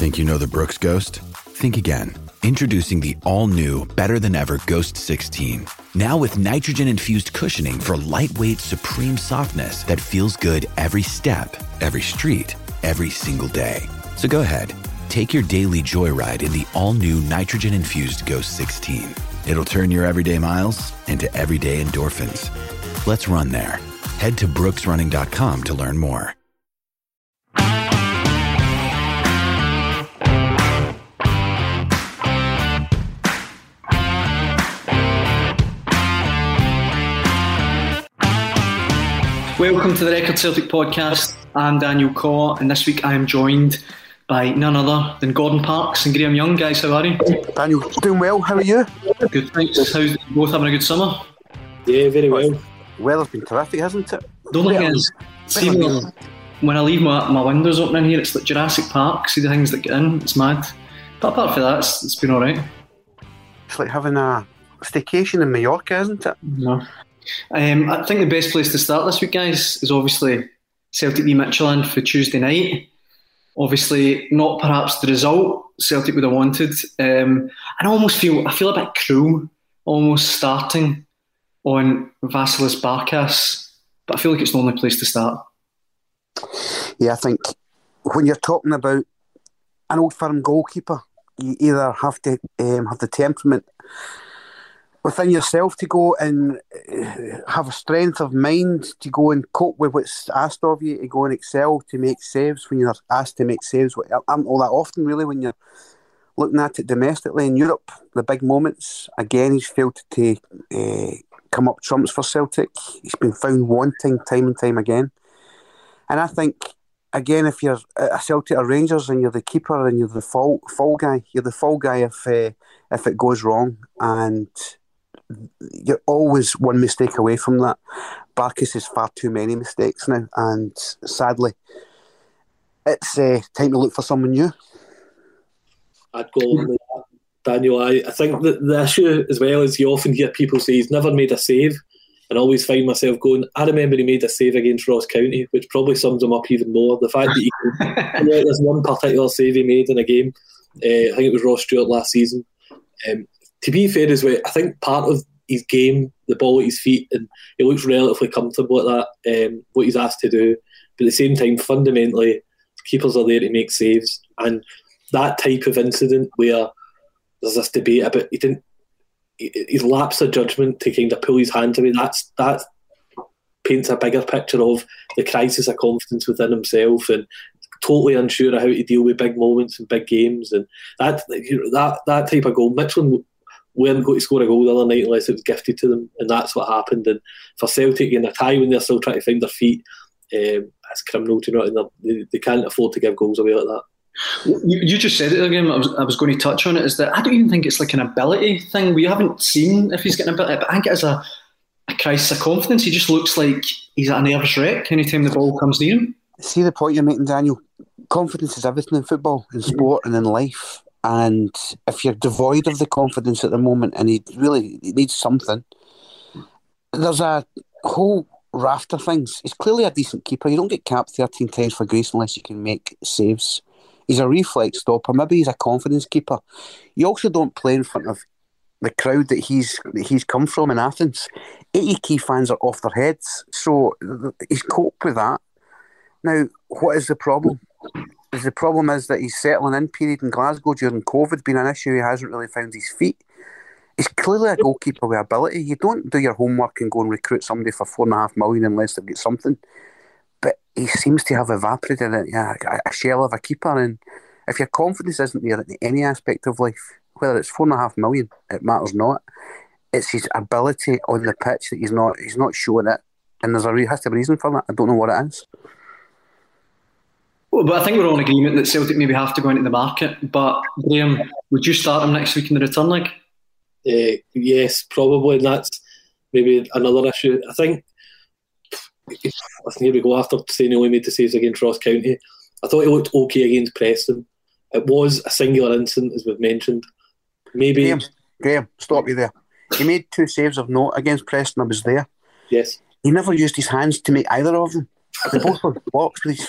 Think you know the Brooks Ghost? Think again. Introducing the all-new, better-than-ever Ghost 16. Now with nitrogen-infused cushioning for lightweight, supreme softness that feels good every step, every street, every single day. So go ahead, take your daily joyride in the all-new nitrogen-infused Ghost 16. It'll turn your everyday miles into everyday endorphins. Let's run there. Head to brooksrunning.com to learn more. Welcome to the Record Celtic podcast. I'm Daniel Caw, and this week I am joined by none other than Gordon Parks and Graham Young. Guys, how are you? Daniel, doing well. How are you? Good, thanks. How's you both having a good summer? Yeah, very well. Weather's been terrific, hasn't it? The only thing is, see, when I leave my windows open in here, it's like Jurassic Park. See the things that get in, it's mad. But apart from that, it's been alright. It's like having a staycation in Mallorca, isn't it? No. I think the best place to start this week, guys, is obviously Celtic v Midtjylland for Tuesday night. Obviously, not perhaps the result Celtic would have wanted. And I feel a bit cruel almost starting on Vasilis Barkas, but I feel like it's the only place to start. Yeah, I think when you're talking about an old firm goalkeeper, you either have to have the temperament within yourself to go and have a strength of mind to go and cope with what's asked of you, to go and excel, to make saves when you're asked to make saves. Aren't all that often, really, when you're looking at it domestically. In Europe, the big moments, again, he's failed to come up trumps for Celtic. He's been found wanting time and time again. And I think, again, if you're a Celtic or Rangers and you're the keeper and you're the fall guy, you're the fall guy if it goes wrong. And you're always one mistake away from that. Barkas has far too many mistakes now, and sadly, it's time to look for someone new. I'd go along with that, Daniel. I think that the issue as well is you often hear people say he's never made a save, and I always find myself going, I remember he made a save against Ross County, which probably sums him up even more. The fact that he can, there's one particular save he made in a game, I think it was Ross Stewart last season. To be fair as well, I think part of his game, the ball at his feet, and he looks relatively comfortable at that, what he's asked to do. But at the same time, fundamentally, keepers are there to make saves. And that type of incident where there's this debate about his lapse of judgment to kind of pull his hands away, that paints a bigger picture of the crisis of confidence within himself and totally unsure of how to deal with big moments and big games. And that type of goal, Midtjylland weren't going to score a goal the other night unless it was gifted to them, and that's what happened. And for Celtic in a tie when they're still trying to find their feet, it's criminal, do you know? And they can't afford to give goals away like that. You just said it again. I was going to touch on it. Is that I don't even think it's like an ability thing. We haven't seen if he's getting a bit. But I think it is a crisis of confidence. He just looks like he's at a nervous wreck anytime the ball comes near him. See the point you're making, Daniel? Confidence is everything in football, in sport, and in life. And if you're devoid of the confidence at the moment and he needs something, there's a whole raft of things. He's clearly a decent keeper. You don't get capped 13 times for grace unless you can make saves. He's a reflex stopper. Maybe he's a confidence keeper. You also don't play in front of the crowd that he's come from in Athens. 80 key fans are off their heads. So he's coped with that. Now, what is the problem? The problem is that his settling in period in Glasgow during COVID being an issue. He hasn't really found his feet. He's clearly a goalkeeper with ability. You don't do your homework and go and recruit somebody for $4.5 million unless they've got something. But he seems to have evaporated in a shell of a keeper. And if your confidence isn't there in any aspect of life, whether it's $4.5 million, it matters not. It's his ability on the pitch that he's not showing it. And has to be a reason for that. I don't know what it is. Well, but I think we're all in agreement that Celtic maybe have to go into the market. But Graham, would you start him next week in the return leg? Yes, probably. And that's maybe another issue. I think, listen, here we go. After saying he only made the saves against Ross County, I thought he looked okay against Preston. It was a singular incident, as we've mentioned. Maybe Graham, stop you there. He made 2 saves of note against Preston. I was there. Yes. He never used his hands to make either of them. They both were blocks with his feet.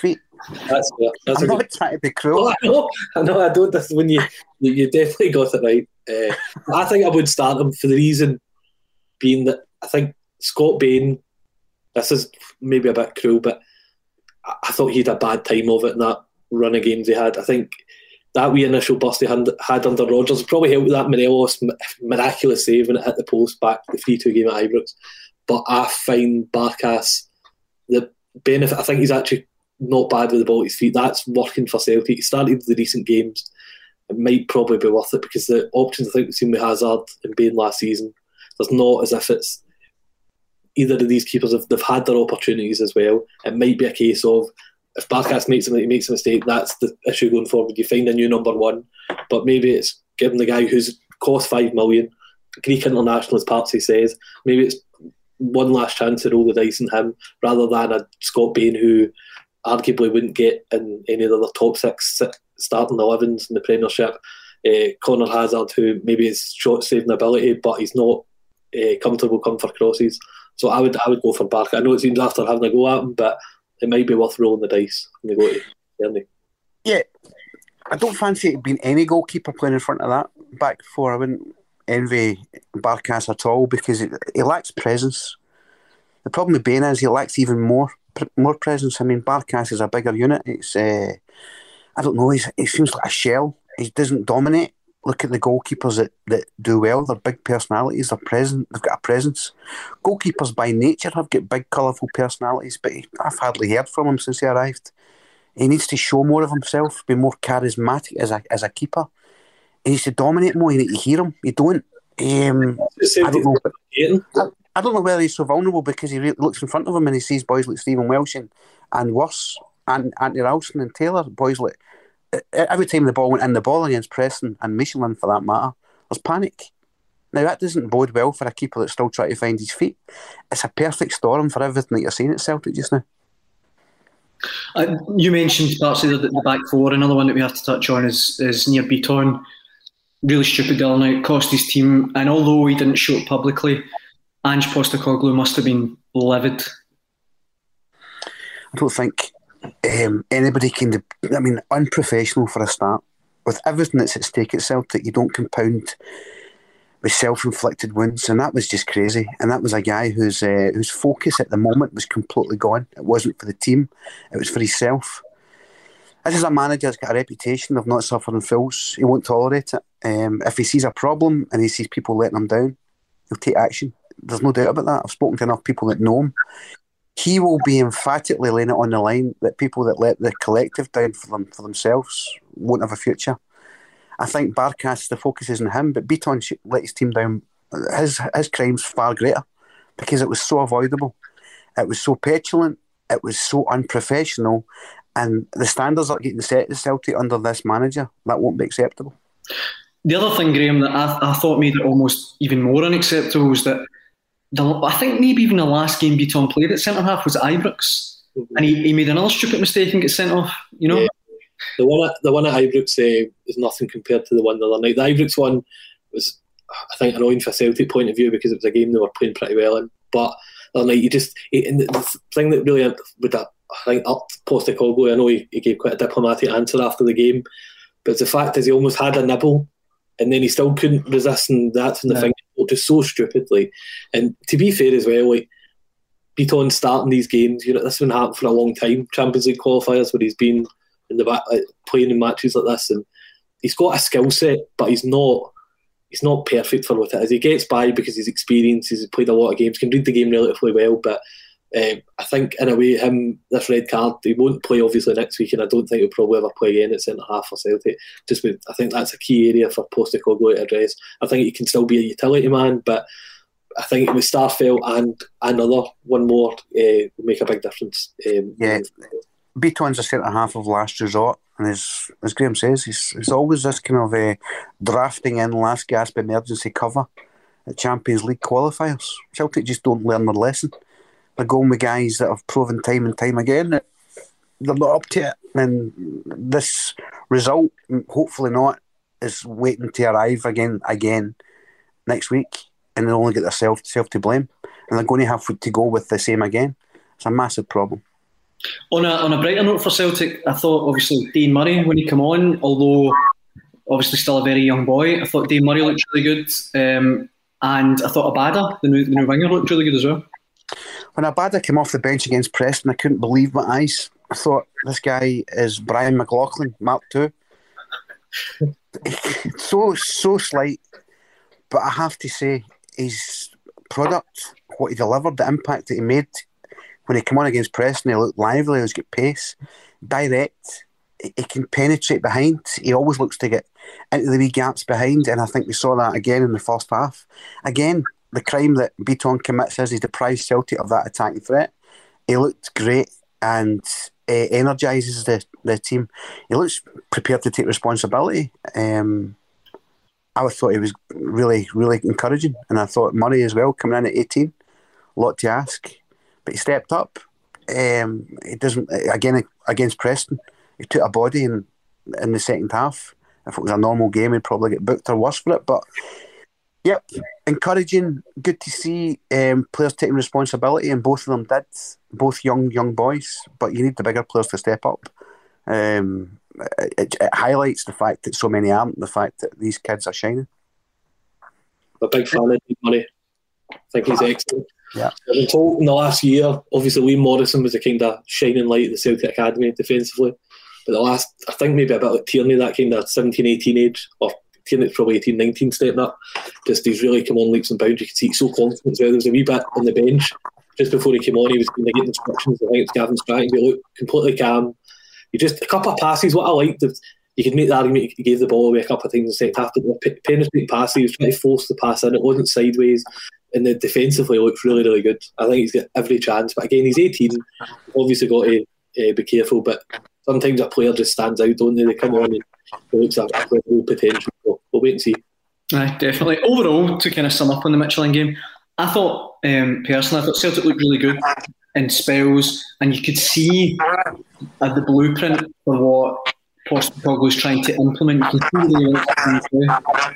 I'm not trying to be cruel. Oh, I know. I don't. This when you definitely got it right. I think I would start him for the reason being that I think Scott Bain. This is maybe a bit cruel, but I thought he had a bad time of it in that run of games he had. I think that wee initial burst he had under Rodgers probably helped with that Morelos miraculous save when it hit the post back the 3-2 game at Ibrox. But I find Barkas the benefit. I think he's actually not bad with the ball at his feet. That's working for Celtic. He started the recent games. It might probably be worth it because the options I think we've seen with Hazard and Bain last season, there's not as if it's either of these keepers they've had their opportunities as well. It might be a case of if Barkas makes a mistake, that's the issue going forward. You find a new number one, but maybe it's giving the guy who's cost $5 million, Greek international as Partsy says, maybe it's one last chance to roll the dice in him rather than a Scott Bain who arguably wouldn't get in any of the other top six starting 11s in the Premiership. Connor Hazard, who maybe is shot saving ability, but he's not comfortable coming for crosses. So I would go for Barker. I know it seems after having a go at him, but it might be worth rolling the dice when they go to Burnley. Yeah, I don't fancy it being any goalkeeper playing in front of that back four. I wouldn't envy Barkas at all because he lacks presence. The problem with Bain is he lacks even more presence. I mean, Barkas is a bigger unit. It's I don't know. He seems like a shell. He doesn't dominate. Look at the goalkeepers that do well. They're big personalities. They're present. They've got a presence. Goalkeepers by nature have got big, colourful personalities, but I've hardly heard from him since he arrived. He needs to show more of himself, be more charismatic as a keeper. He needs to dominate more. You need to hear him. You don't. I don't know. I don't know whether he's so vulnerable because he looks in front of him and he sees boys like Stephen Welsh and worse, and Anthony Ralston and Taylor, boys like. Every time the ball went in the ball against Preston and Michelin for that matter, there's panic. Now that doesn't bode well for a keeper that's still trying to find his feet. It's a perfect storm for everything that you're seeing at Celtic just now. You mentioned parts of the back four. Another one that we have to touch on is Nir Bitton. Really stupid goal now. It cost his team, and although he didn't show it publicly, Ange Postecoglou must have been livid. I don't think anybody can. I mean, unprofessional for a start. With everything that's at stake at Celtic, you don't compound with self-inflicted wounds, and that was just crazy. And that was a guy whose focus at the moment was completely gone. It wasn't for the team; it was for himself. This is a manager that's got a reputation of not suffering fools. He won't tolerate it. If he sees a problem and he sees people letting him down, he'll take action. There's no doubt about that. I've spoken to enough people that know him. He will be emphatically laying it on the line that people that let the collective down for themselves won't have a future. I think Barkas, the focus is on him, but Bitton let his team down. His crime's far greater because it was so avoidable. It was so petulant. It was so unprofessional. And the standards that are getting set at Celtic under this manager, that won't be acceptable. The other thing, Graham, that I thought made it almost even more unacceptable was that I think maybe even the last game Bitton played at centre-half was at Ibrox, and he made another stupid mistake and got sent off, you know? Yeah. The one at Ibrox is nothing compared to the one the other night. The Ibrox one was, I think, annoying for a Celtic point of view because it was a game they were playing pretty well in. But the other night, the thing that really would I think upped Postecoglou, I know he gave quite a diplomatic answer after the game, but the fact is he almost had a nibble and then he still couldn't resist, and that's when the thing just so stupidly. And to be fair as well, like Bitton starting these games, you know, this has been happening for a long time. Champions League qualifiers where he's been in the back, like, playing in matches like this, and he's got a skill set, but he's not perfect for what it is. He gets by because he's experienced, he's played a lot of games, can read the game relatively well, but I think in a way this red card, he won't play obviously next week, and I don't think he'll probably ever play again at centre half for Celtic. I think that's a key area for Postecoglou to address. I think he can still be a utility man, but I think with Starfelt and another one more will make a big difference. Bitton's a centre half of last resort, and as Graham says, he's always this kind of drafting in last gasp emergency cover at Champions League qualifiers. Celtic just don't learn their lesson. They're going with guys that have proven time and time again that they're not up to it. And this result, hopefully not, is waiting to arrive again next week, and they'll only get themselves to blame. And they're going to have to go with the same again. It's a massive problem. On a brighter note for Celtic, I thought obviously Dean Murray when he came on, although obviously still a very young boy, I thought Dean Murray looked really good, and I thought Abada, the new winger, looked really good as well. When Abada came off the bench against Preston, I couldn't believe my eyes. I thought, this guy is Brian McLaughlin, Mark II. so slight, but I have to say, his product, what he delivered, the impact that he made when he came on against Preston, he looked lively, he's got pace, direct, he can penetrate behind, he always looks to get into the wee gaps behind, and I think we saw that again in the first half. Again, the crime that Bitton commits is he deprives Celtic of that attacking threat. He looked great and energises the team. He looks prepared to take responsibility. I thought he was really, really encouraging, and I thought Murray as well, coming in at 18, a lot to ask, but he stepped up. He doesn't, again against Preston, he took a body in the second half. If it was a normal game, he'd probably get booked or worse for it. But yep, encouraging, good to see players taking responsibility, and both of them did. Both young boys, but you need the bigger players to step up. It highlights the fact that so many aren't, the fact that these kids are shining. I'm a big fan of Dean Murray. I think he's excellent. Yeah. I've been told in the last year, obviously Liam Morrison was the kind of shining light of the Celtic Academy defensively. But the last, I think maybe a bit like Tierney, that kind of 17, 18 age, or Tierney's probably 18, 19 stepping up. Just he's really come on leaps and bounds. You can see he's so confident as well. There was a wee bit on the bench just before he came on, he was going to get instructions. I think it was Gavin Stratton. He looked completely calm. He just, a couple of passes, what I liked, you could make the argument he gave the ball away a couple of times in the second half, but penetrating passes, he was trying to force the pass in, it wasn't sideways, and then defensively looked really, really good. I think he's got every chance, but again, he's 18, obviously got to be careful, but sometimes a player just stands out, don't they? They come on and it looks like real potential, so we'll wait and see. Aye, definitely. Overall, to kind of sum up on the Michelin game, I thought, personally, I thought Celtic looked really good in spells, and you could see the blueprint for what Postecoglou was trying to implement. You can see the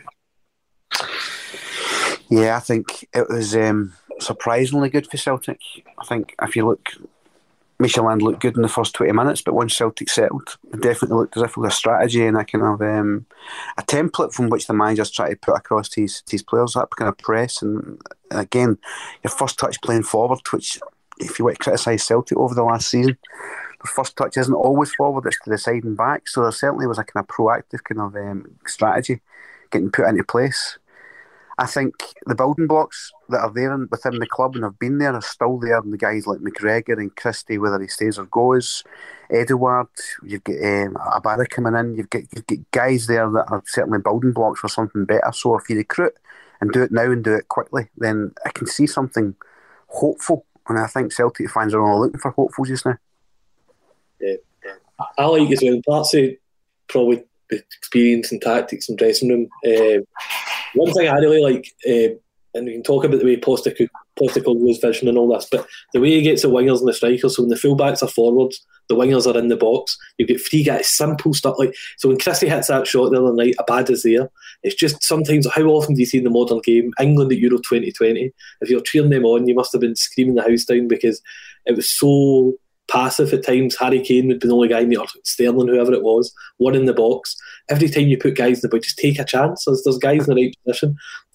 Yeah, I think it was surprisingly good for Celtic. I think if you look, Michelin looked good in the first 20 minutes, but once Celtic settled, it definitely looked as if it was a strategy and a kind of a template from which the managers try to put across to his players, that kind of press. And again, your first touch playing forward, which, if you want to criticise Celtic over the last season, the first touch isn't always forward, it's to the side and back. So there certainly was a kind of proactive kind of strategy getting put into place. I think the building blocks that are there within the club and have been there are still there, and the guys like McGregor and Christie, whether he stays or goes, Edouard, you've got Abada coming in, you've got guys there that are certainly building blocks for something better. So if you recruit and do it now and do it quickly, then I can see something hopeful, and I think Celtic fans are all looking for hopeful just now. Yeah, I like as well, parts of probably experience and tactics and dressing room. One thing I really like, and we can talk about the way Postecoglou's vision and all this, but the way he gets the wingers and the strikers, so when the fullbacks are forwards, the wingers are in the box, you get three guys, simple stuff like, so when Christie hits that shot the other night, Abada's there. It's just sometimes, how often do you see in the modern game, England at Euro 2020, if you're cheering them on, you must have been screaming the house down because it was so passive at times. Harry Kane would be the only guy in the, or Sterling, whoever it was, one in the box. Every time you put guys in the box, just take a chance. There's guys in the right position.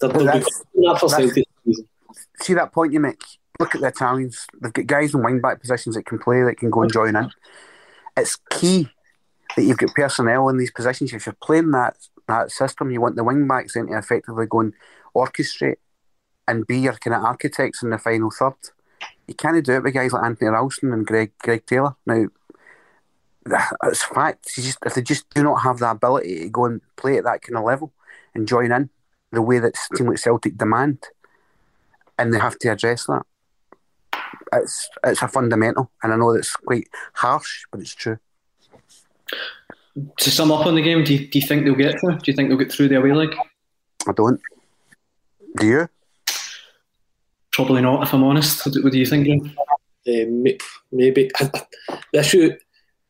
See that point you make? Look at the Italians. They've got guys in wing-back positions that can play, that can go and join in. It's key that you've got personnel in these positions. If you're playing that system, you want the wing-backs then to effectively go and orchestrate and be your kind of architects in the final third. You can't do it with guys like Anthony Ralston and Greg Taylor. Now, it's a fact. If they just do not have the ability to go and play at that kind of level and join in the way that a team like Celtic demand, and they have to address that. It's a fundamental, and I know that's quite harsh, but it's true. To sum up on the game, do you think they'll get through? Do you think they'll get through the away leg? I don't. Do you? Probably not, if I'm honest. What do you think, Graham? Maybe. The issue,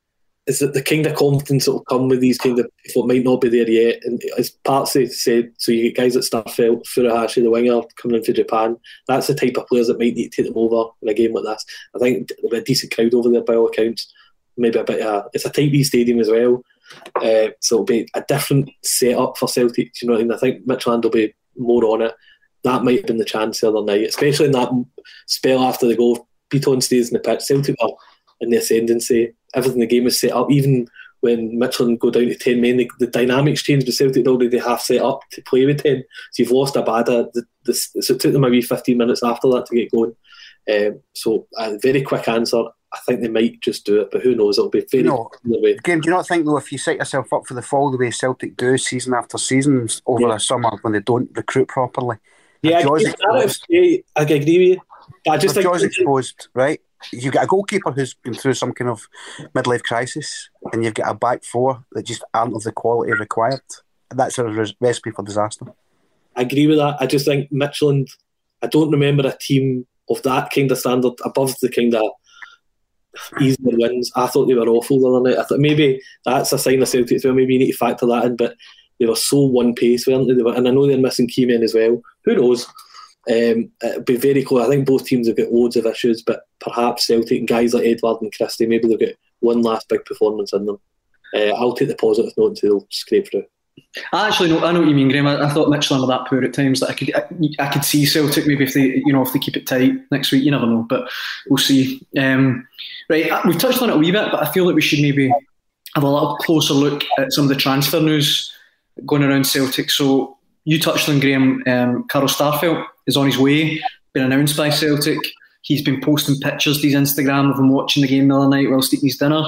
is that the kind of confidence that will come with these kind of people might not be there yet. And as Partsy said, so you get guys at Starfelt, Furuhashi, the winger, coming in for Japan. That's the type of players that might need to take them over in a game like this. I think there'll be a decent crowd over there by all accounts. Maybe a bit it's a Type B stadium as well. So it'll be a different setup for Celtic. You know what I mean? I think Midtjylland will be more on it. That might have been the chance the other night, especially in that spell after the goal. Beaton stays in the pitch. Celtic are in the ascendancy. Everything in the game is set up. Even when Midtjylland go down to 10 men, the dynamics change. But Celtic already half set up to play with 10. So you've lost Abada. So it took them a wee 15 minutes after that to get going. So a very quick answer. I think they might just do it, but who knows? It'll be very Again, do you not think, though, if you set yourself up for the fall the way Celtic do season after season over the summer when they don't recruit properly? Yeah, I agree with you. I just think Joy's exposed, right? You've got a goalkeeper who's been through some kind of midlife crisis, and you've got a back four that just aren't of the quality required. That's a recipe for disaster. I agree with that. I just think Midtjylland, I don't remember a team of that kind of standard above the kind of easier wins. I thought they were awful the other night. I thought maybe that's a sign of Celtic as well. Maybe you need to factor that in, but they were so one pace, weren't they? And I know they're missing key men as well. Who knows? It'll be very close. I think both teams have got loads of issues, but perhaps Celtic and guys like Edward and Christie, maybe they've got one last big performance in them. I'll take the positive note until they'll scrape through. I know what you mean, Graham. I thought Midtjylland were that poor at times that I could see Celtic maybe if they keep it tight next week. You never know, but we'll see. Right, we've touched on it a wee bit, but I feel like we should maybe have a little closer look at some of the transfer news going around Celtic. So you touched on, Graham, Carl Starfelt is on his way, been announced by Celtic. He's been posting pictures to his Instagram of him watching the game the other night whilst eating his dinner.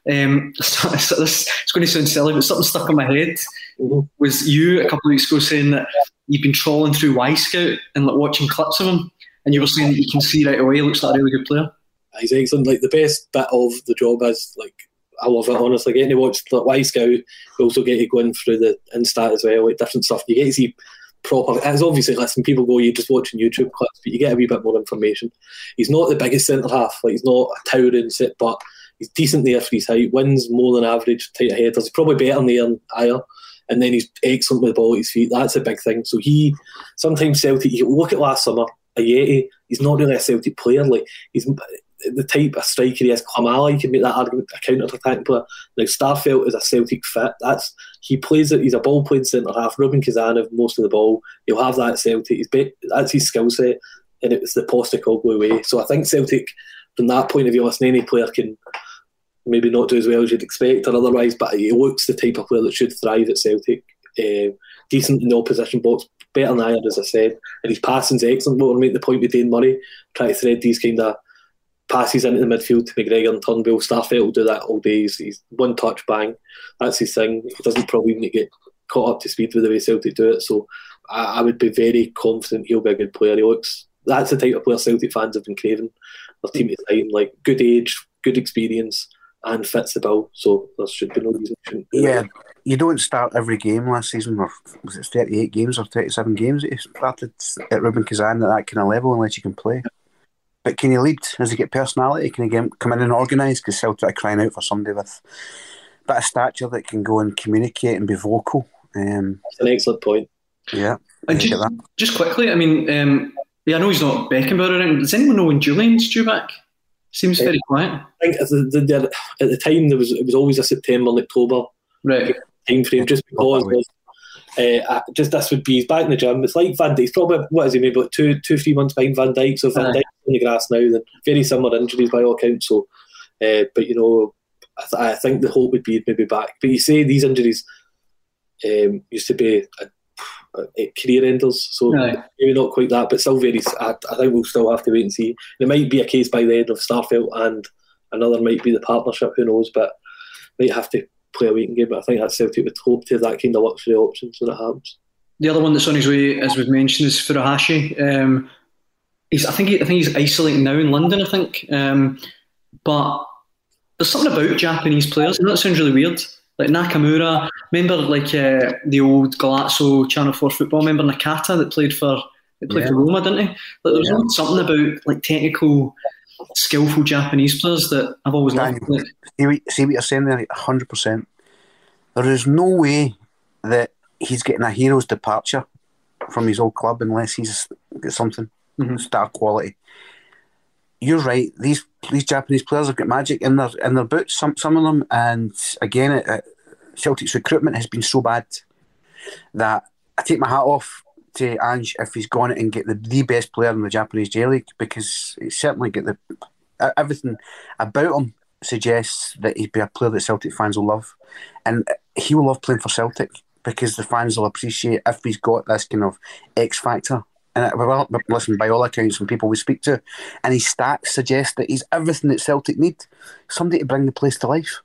It's going to sound silly, but something stuck in my head was you a couple of weeks ago saying that you've been trawling through Y-Scout and like watching clips of him, and you were saying that you can see right away he looks like a really good player. He's excellent. Like the best bit of the job is like, I love it, honestly. Getting to watch like Y-Scout, you also get to go in through the Instat as well, like different stuff. You get to see proper. It's obviously, listen, people go, you're just watching YouTube clips, but you get a wee bit more information. He's not the biggest centre half, like he's not a towering sit, but he's decent there for his height, wins more than average, tight headers. He's probably better than Ayer, and then he's excellent with the ball at his feet. That's a big thing. So sometimes Celtic, you look at last summer, Ajeti, he's not really a Celtic player. Like he's the type of striker he is. Klamala, you can make that argument, a counter-attacking player. Now Starfelt is a Celtic fit. He plays it. He's a ball-playing centre half. Ruben Kazanov, most of the ball. He'll have that at Celtic. That's his skill set, and it's the Postecoglou way. So I think Celtic, from that point of view, listen, any player can maybe not do as well as you'd expect or otherwise, but he looks the type of player that should thrive at Celtic. Decent in the opposition box, better than Ayer, as I said, and his passing's excellent. We'll make the point with Dane Murray, try to thread these kind of passes into the midfield to McGregor and Turnbull. Starfelt will do that all day. He's one touch, bang. That's his thing. He doesn't probably need to get caught up to speed with the way Celtic do it. So I would be very confident he'll be a good player. That's the type of player Celtic fans have been craving. Their team is time, like good age, good experience, and fits the bill. So there should be no reason. Yeah, you don't start every game last season, or was it 38 games or 37 games that you started at Ruben Kazan at that kind of level unless you can play. But can you lead? Does he get personality? Can he come in and organise? Because Celtic are crying out for somebody with a bit of stature that can go and communicate and be vocal. That's an excellent point. Yeah. And just quickly, I mean, I know he's not Beckenbauer around. Does anyone know when Julian's due back? Seems very quiet. I think at the time it was always a September and October time frame, just because this would be, he's back in the gym. It's like Van Dijk. He's probably, what is he, maybe like 2-3 months behind Van Dijk. So Van Dijk's on the grass now, then very similar injuries by all accounts. So, but I think the hope would be maybe back. But you say these injuries used to be career enders, so maybe not quite that, but still very. I think we'll still have to wait and see. There might be a case by the end of Starfelt, and another might be the partnership. Who knows? But might have to play a waiting game. But I think that Celtic would hope to have that kind of luxury options when it happens. The other one that's on his way, as we've mentioned, is Furuhashi. I think he's isolating now in London. I think, but there's something about Japanese players, and that sounds really weird. Like Nakamura, remember the old Galazzo Channel 4 football member Nakata that played for Roma, didn't he? Like, there was something about like technical skillful Japanese players that I've always loved. See what you're saying there, 100%. There is no way that he's getting a hero's departure from his old club unless he's got something star quality. You're right. These Japanese players have got magic in their boots. Some of them, and again, Celtic's recruitment has been so bad that I take my hat off to Ange if he's gone and get the best player in the Japanese J League, because he's certainly got everything about him suggests that he'd be a player that Celtic fans will love, and he will love playing for Celtic because the fans will appreciate if he's got this kind of X factor. And listen, by all accounts, from people we speak to, and his stats suggest that he's everything that Celtic need. Somebody to bring the place to life.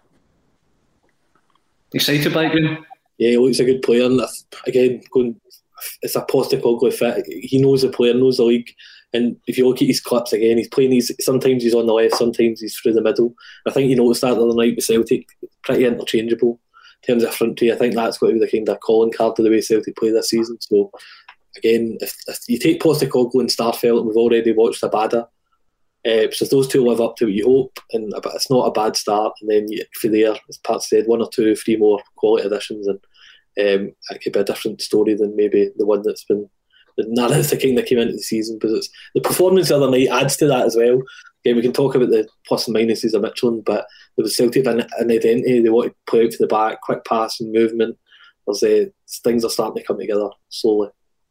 Excited by him? Yeah, he looks a good player. And again, it's a Postecoglou fit. He knows the player, knows the league. And if you look at his clips again, he's playing sometimes he's on the left, sometimes he's through the middle. I think you noticed that the other night with Celtic, pretty interchangeable in terms of front three. I think that's got to be the kind of calling card to the way Celtic play this season. So again, if you take Postecoglou and Starfelt, and we've already watched Abada, so if those two live up to what you hope, and it's not a bad start, and then for there, as Pat said, 1 or 2, 3 more quality additions, and it could be a different story than maybe the one that's been the narrative that kind of came into the season. But it's the performance the other night adds to that as well. Again, we can talk about the plus and minuses of Michelin, but there was Celtic an identity. They want to play out to the back, quick pass and movement. Things are starting to come together slowly.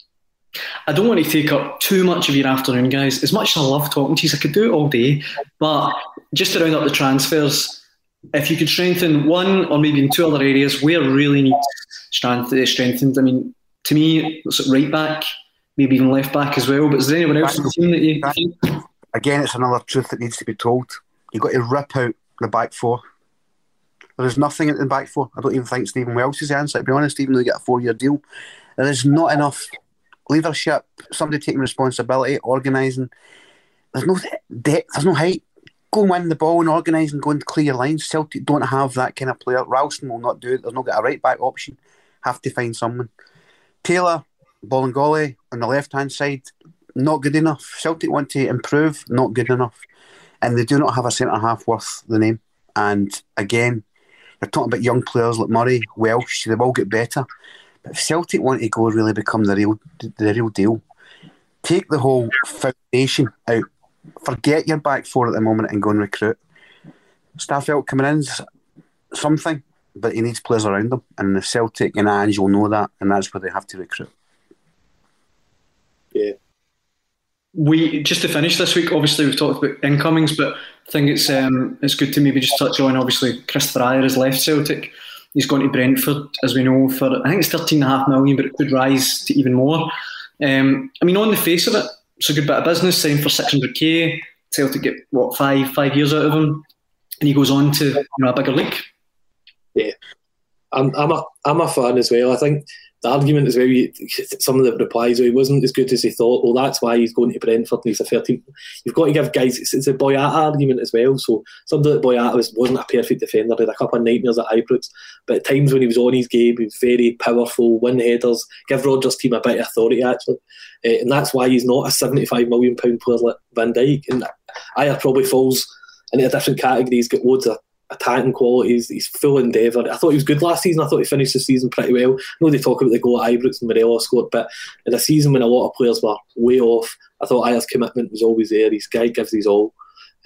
I don't want to take up too much of your afternoon, guys. As much as I love talking to you, I could do it all day. But just to round up the transfers, if you could strengthen one or maybe in 2 other areas where really needs strengthened. I mean, to me, it's right back, maybe even left back as well. But is there anyone else in the team that you think? Again, it's another truth that needs to be told. You've got to rip out the back four. There is nothing at the back four. I don't even think Stephen Welsh is the answer, to be honest, even though they get a 4-year deal. There is not enough leadership, somebody taking responsibility, organising. There's no depth, there's no height. Go and win the ball and organise and go and clear your lines. Celtic don't have that kind of player. Ralston will not do it. There's not got a right back option. Have to find someone. Taylor, Bolingoli on the left hand side, not good enough. Celtic want to improve, not good enough. And they do not have a centre half worth the name. And again, you're talking about young players like Murray, Welsh, they've all get better. But if Celtic want to go really become the real deal, take the whole foundation out. Forget your back four at the moment and go and recruit. Starfelt coming in is something, but he needs players around him. And the Celtic and Ange will know that, and that's where they have to recruit. Yeah. Just to finish this week, obviously we've talked about incomings, but I think it's good to maybe just touch on, obviously, Christopher Ajer has left Celtic. He's gone to Brentford, as we know, for I think it's £13.5 million, but it could rise to even more. I mean, on the face of it, it's a good bit of business, signed for $600,000. Celtic get, 5 years out of him, and he goes on to a bigger league. Yeah, I'm a fan as well. I think the argument as well, some of the replies, he wasn't as good as he thought. Well, that's why he's going to Brentford and he's a 13th. You've got to give guys, it's a Boyata argument as well. So somebody like Boyata wasn't a perfect defender, he had a couple of nightmares at Ibrox, but at times when he was on his game, he was very powerful, win headers, give Rodgers' team a bit of authority actually. And that's why he's not a £75 million player like Van Dijk. And Ajer probably falls into a different category. He's got loads of attacking qualities, he's full endeavour. I thought he was good last season. I thought he finished the season pretty well. I know they talk about the goal at Ibrox and Morelos scored, but in a season when a lot of players were way off, I thought Ajer's commitment was always there. His guy gives his all.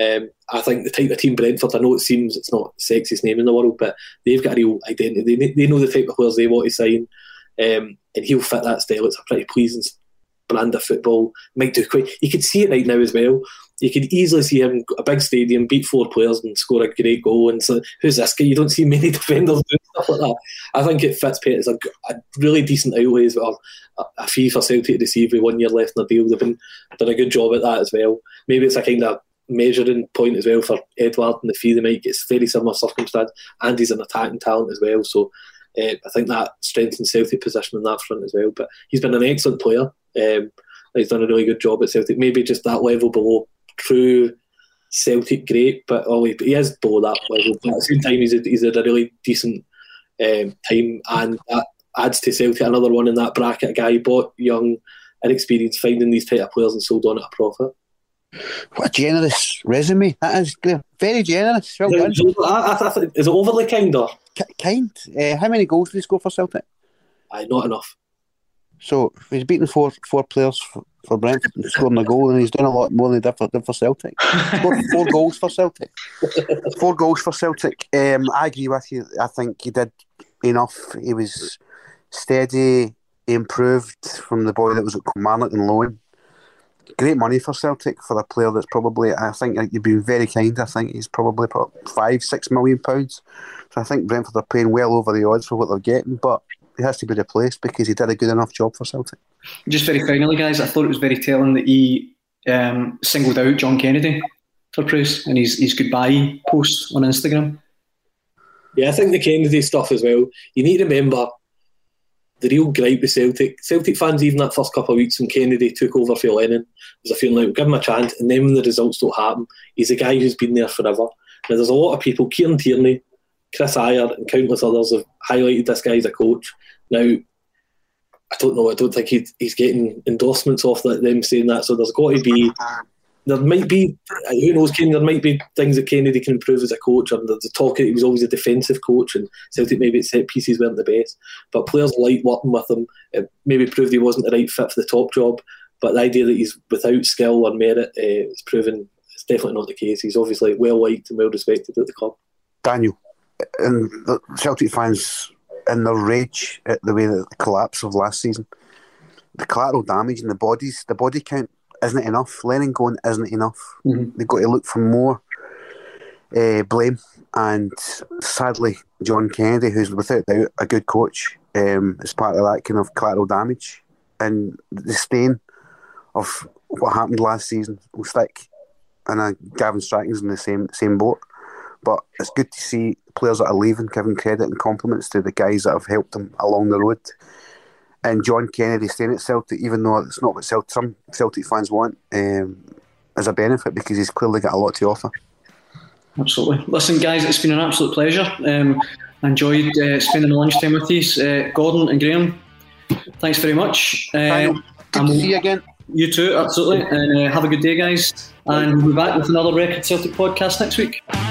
I think the type of team Brentford, I know it seems it's not the sexiest name in the world, but they've got a real identity. They know the type of players they want to sign, and he'll fit that style. It's a pretty pleasing brand of football. Might do quick. You could see it right now as well. You could easily see him a big stadium, beat 4 players and score a great goal. And so, who's this guy? You don't see many defenders doing stuff like that. I think it fits Pete as a really decent outlay as well. A fee for Celtic to receive with 1 year left in the deal. They've done a good job at that as well. Maybe it's a kind of measuring point as well for Edouard and the fee they might get. It's very similar circumstance, and he's an attacking talent as well. So I think that strengthens Celtic position on that front as well. But he's been an excellent player. He's done a really good job at Celtic. Maybe just that level below true Celtic great, but he is below that level. But at the same time, he's had a really decent time, and that adds to Celtic another one in that bracket. A guy bought young, inexperienced, finding these type of players and sold on at a profit. What a generous resume that is, Graham. Very generous. Well done. Is it overly kind or? Kind. How many goals did he score for Celtic? Not enough. So he's beaten four players for Brentford and scoring a goal, and he's done a lot more than he did for Celtic. He scored 4 goals for Celtic. 4 goals for Celtic. I agree with you. I think he did enough. He was steady. He improved from the boy that was at Kilmarnock and loan. Great money for Celtic for a player that's probably, I think you've been very kind, I think he's probably £5-6 million. So I think Brentford are paying well over the odds for what they're getting, but he has to be replaced because he did a good enough job for Celtic. Just very finally, guys, I thought it was very telling that he singled out John Kennedy for praise in his goodbye post on Instagram. Yeah, I think the Kennedy stuff as well. You need to remember the real gripe with Celtic fans, even that first couple of weeks when Kennedy took over for Lennon, was a feeling like, give him a chance, and then when the results don't happen, he's a guy who's been there forever. Now, there's a lot of people, Kieran Tierney, Chris Ayer, and countless others have highlighted this guy as a coach. Now, I don't know, I don't think he's getting endorsements off them saying that, so there's got to be, there might be, who knows, there might be things that Kennedy can improve as a coach, and the talk he was always a defensive coach, and Celtic maybe its set pieces weren't the best, but players like working with him. It maybe proved he wasn't the right fit for the top job, but the idea that he's without skill or merit is proven it's definitely not the case. He's obviously well liked and well respected at the club. Daniel, and the Celtic fans in their rage at the way that the collapse of last season, the collateral damage and the body count isn't enough. Lennon going isn't enough. Mm-hmm. They've got to look for more blame, and sadly John Kennedy, who's without doubt a good coach, is part of that kind of collateral damage, and the stain of what happened last season will stick. And Gavin Strachan's in the same boat, but it's good to see players that are leaving giving credit and compliments to the guys that have helped them along the road. And John Kennedy staying at Celtic, even though it's not what some Celtic fans want, as a benefit, because he's clearly got a lot to offer. Absolutely. Listen, guys, it's been an absolute pleasure. I enjoyed spending the lunchtime with you, Gordon and Graham. Thanks very much. Good to see you again. You too, absolutely. And have a good day, guys. And we'll be back with another Record Celtic podcast next week.